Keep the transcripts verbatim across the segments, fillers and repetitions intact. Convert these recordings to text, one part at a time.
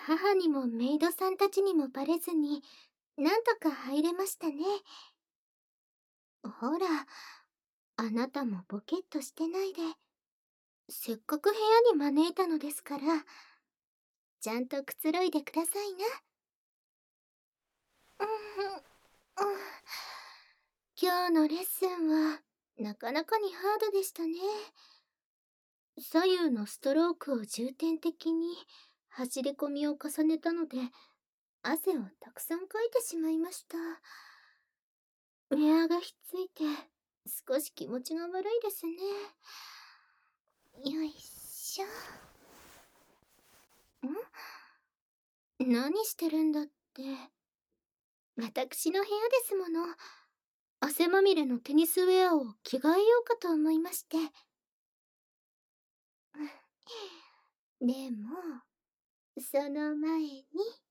母にもメイドさんたちにもバレずに、なんとか入れましたね。ほら、あなたもボケっとしてないで。せっかく部屋に招いたのですから、ちゃんとくつろいでくださいな。うん、うん、今日のレッスンは、なかなかにハードでしたね。左右のストロークを重点的に走り込みを重ねたので、汗をたくさんかいてしまいました。ウェアがひっついて少し気持ちが悪いですね。よいしょ。ん？何してるんだって。私の部屋ですもの。汗まみれのテニスウェアを着替えようかと思いまして。でも、その前に。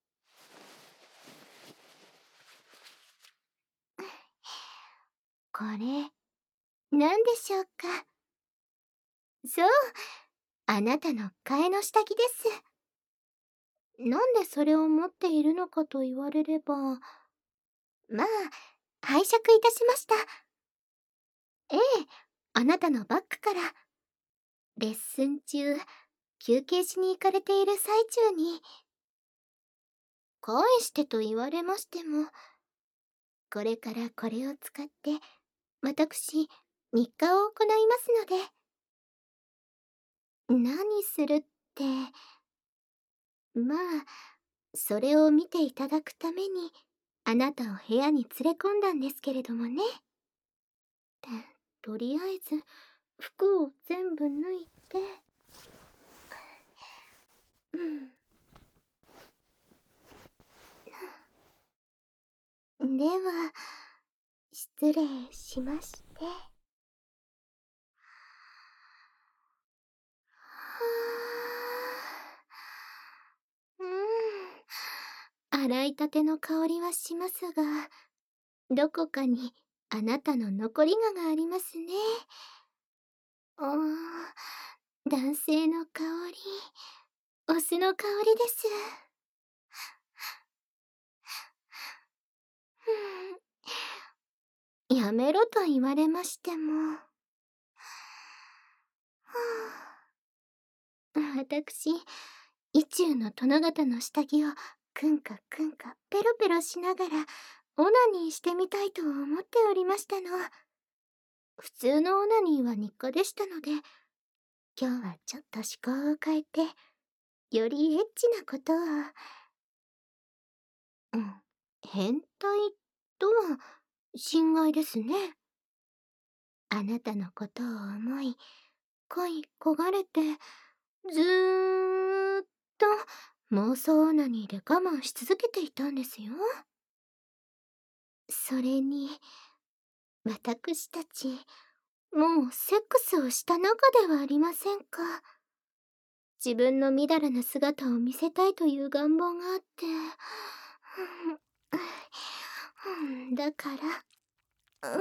これ、何でしょうか。そう、あなたの替えの下着です。なんでそれを持っているのかと言われれば、まあ、拝借いたしました。ええ、あなたのバッグから。レッスン中、休憩しに行かれている最中に。返してと言われましても、これからこれを使って、私、日課を行いますので。何するって、まあ、それを見ていただくために、あなたを部屋に連れ込んだんですけれどもね。とりあえず、服を全部脱いで。うん。では、失礼しまして。はあ。うん。洗いたての香りはしますが、どこかにあなたの残り香がありますね。ああ、男性の香り、オスの香りです。やめろと言われましても。私、意中の殿方の下着をくんかくんかペロペロしながらオナニーしてみたいと思っておりましたの。普通のオナニーは日課でしたので、今日はちょっと思考を変えて、よりエッチなことを。うん、変態とは心外ですね。あなたのことを思い、恋焦がれて、ずーっと妄想オナニーで我慢し続けていたんですよ。それに、私たち、もうセックスをした仲ではありませんか。自分のみだらな姿を見せたいという願望があって、だから、うん、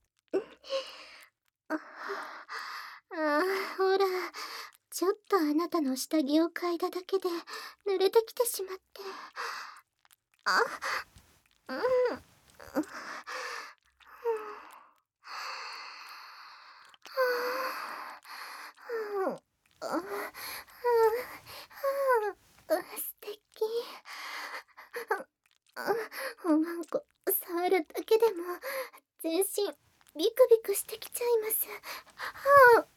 ああ、ほら、ちょっとあなたの下着を嗅いだだけで濡れてきてしまって。あ、うん。素敵。なんか触るだけでも全身ビクビクしてきちゃいます。は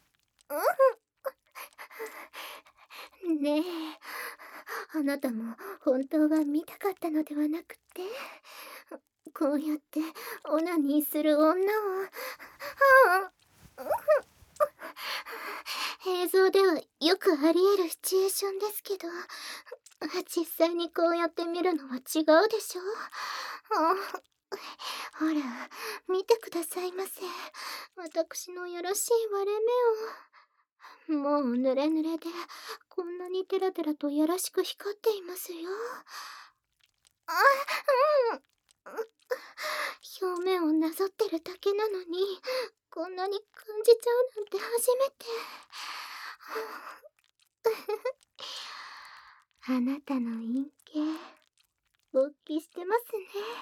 あ、うん、ねえ、あなたも本当は見たかったのではなくて、こうやってオナニーする女を、はあ、映像ではよくあり得るシチュエーションですけど、実際にこうやって見るのは違うでしょ。あ、ほら、見てくださいませ。私のよろしい割れ目を。もう濡れ濡れで、こんなにテラテラとやらしく光っていますよ。あ、うん。表面をなぞってるだけなのに、こんなに感じちゃうなんて初めて。 あなたの陰茎、勃起してます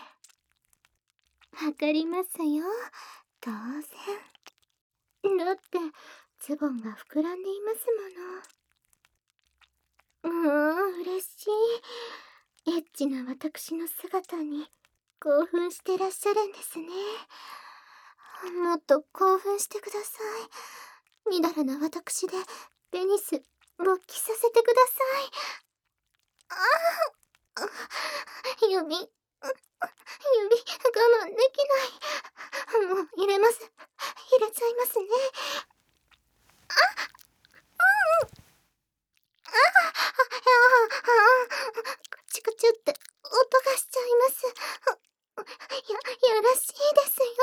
ね。わかりますよ。当然。だって、ズボンが膨らんでいますもの。うーん、嬉しい。エッチな私の姿に興奮してらっしゃるんですね。もっと興奮してください。みだらな私でペニス勃起させてください。ああ、指、指、我慢できない。もう入れます。入れちゃいますね。あ、うん。ああ、ああ、くちゅくちゅって音がしちゃいます。や、やらしいですよ。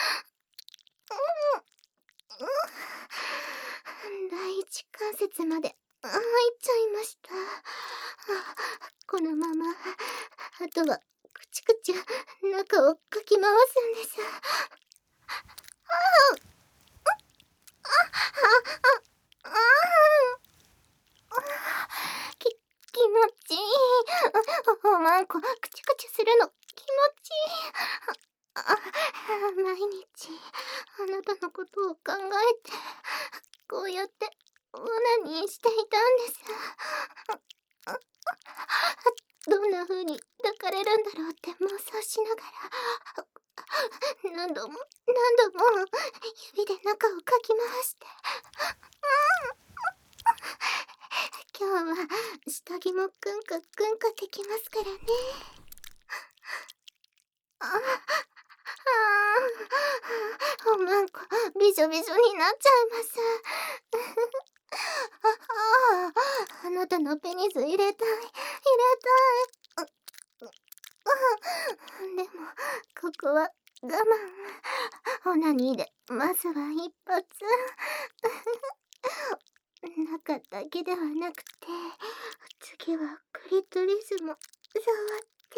うん、うん。第一関節まで入っちゃいました。このまま、あとは、くちゅくちゅ中をかき回すんです。ああ、う、あ、あ、あ、ああ、き、気持ちいい。おまんこ、くちゅくちゅするの、気持ちいい。あ、毎日、あなたのことを考えて、こうやって、オナニーしていたんです。どんな風に抱かれるんだろうって妄想しながら、何度も何度も指で中をかき回して。今日は下着もくんかくんかできますからね。ああ、ああ、おまんこびしょびしょになっちゃいます。ああ、あなたのペニス入れたい、入れたい。でも、ここは我慢。オナニーで、まずは一発。中だけではなくて、次はクリトリスも触って。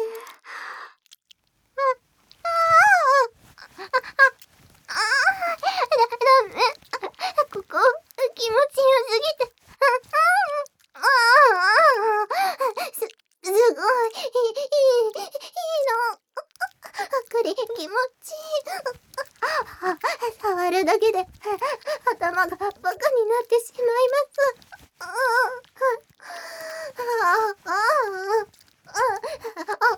あ、ああ、あ、あ、ああ、だ、ダメ。ここ、気持ちよすぎて。ああ、ああ、す、すごい、いい、いい、いいの。これ、気持ちいい。触るだけで、頭がバカになってしまいます。ああ、ああ、ああ、ああ、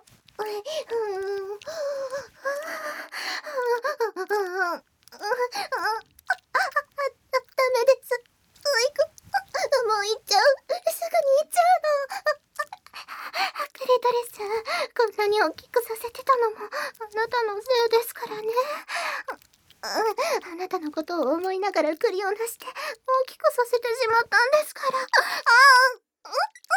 ダメです。行く。もう行っちゃう。すぐに行っちゃうの。クリトリス、こんなに大きくさせてたのも、あなたのせいですからね。あなたのことを思いながら栗を出して大きくさせてしまったんですから。ああ、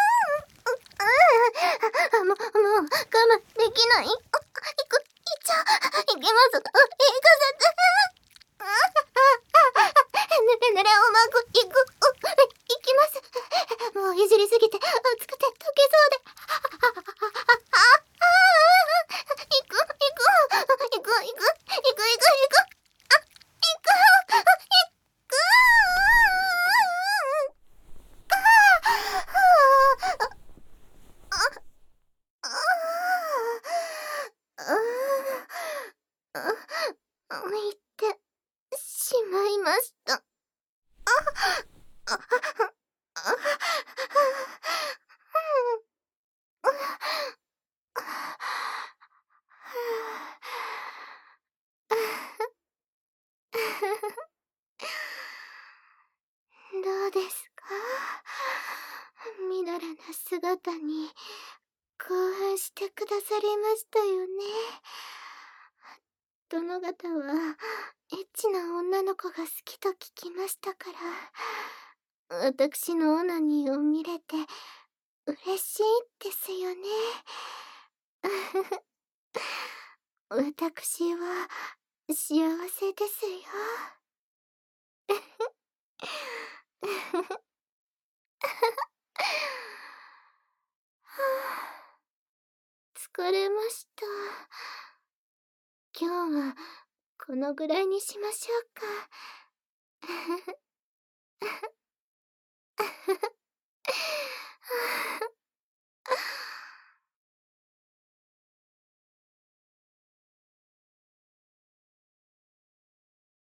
うん、うん、うん、あ、もう、もう、我慢できない。あ、行く、行っちゃう。行きます。行かせて。ぬれぬれおまんこ、行く。行きます。もういじりすぎて熱くて溶けそうで。あ、あ、あ、行く、行く、行く、行く、行く、行く、行く。あ、行く、行く。行ってしまいました。どうですか？みだらな姿に興奮してくださりましたよね。殿方はエッチな女の子が好きと聞きましたから、私のオナニーを見れて嬉しいですよね。私は幸せですよ。疲れました。今日はこのぐらいにしましょうか。